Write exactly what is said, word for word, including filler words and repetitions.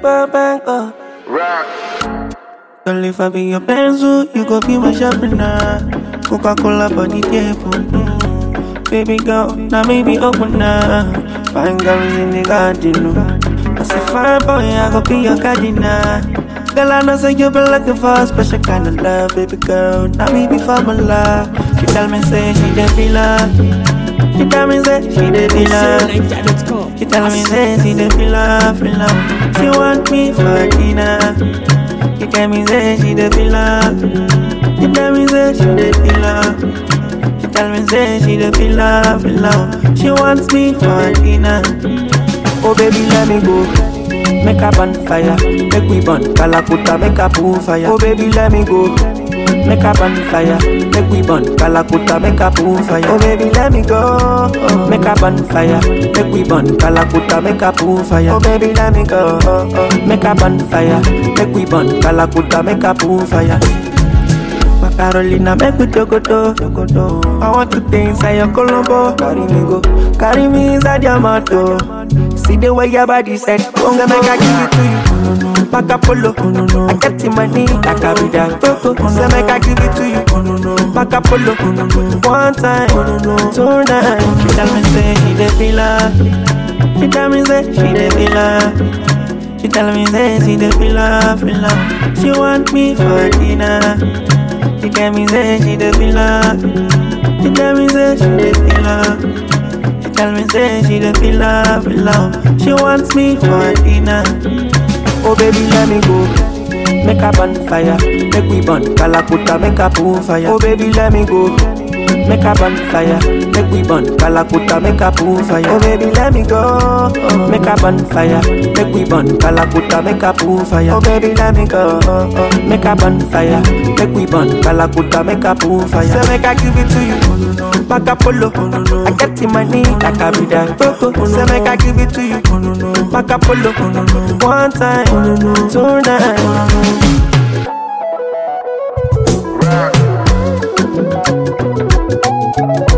Bango. Rock. Girl, if I be your pencil, you go be my sharpener. Coca-Cola body table. Mm. Baby girl, now maybe open up. Fine girls in the garden. No. I say fine boy, I go be your gardener. Girl, I know say you been looking for a special kind of love, baby girl. Now me be formula. She tell me say she the villa. She tell me say she the villa. She tell me say she the villa, villa. She want me for dinner. She tell me say she the villa. She tell me say she the villa. She tell me say she the villa, villa. She wants me for dinner. Oh baby, let me go. Make a bonfire, make we burn. Kalakuta, make a pool fire. Oh baby, let me go. Make a bonfire, make we burn. Kalakuta, make a pool fire. Oh baby, let me go. Make a bonfire, make we burn. Kalakuta, make a pool fire. Oh baby, let me go. Make a bonfire, make we burn. Kalakuta, make a pool fire. Carolina, make me jogoto, jogoto. I want to dance inside your Colombo. Carry me go, carry me inside your moto. See the way your body set, I'm gonna make I give it to you. Back up polo, I get the money, I carry that coco. So make I give it to you. Back up polo, one time, two times. She tell me say she the villa. She tell me say she the villa. She tell me say she the villa, villa. She want me for dinner. She tell me say she the villa. She tell me say she the villa. She tell me say she the villa, villa. She wants me for dinner. Oh baby, let me go. Make a bonfire, make we burn. Kalakuta, make a pool fire. Oh baby, let me go. Make a bonfire, make we burn. Kalakuta, make a pool fire. Oh baby, let me go. Make a bonfire, make we burn. Kalakuta, make a pool fire. Oh baby, let me go. Make a bonfire, make we burn. Kalakuta, make a pool fire. So make I give it to you. Back up polo, I get the money, I carry that coco. So make I give it to you. Back up polo, one time, two times. Rock.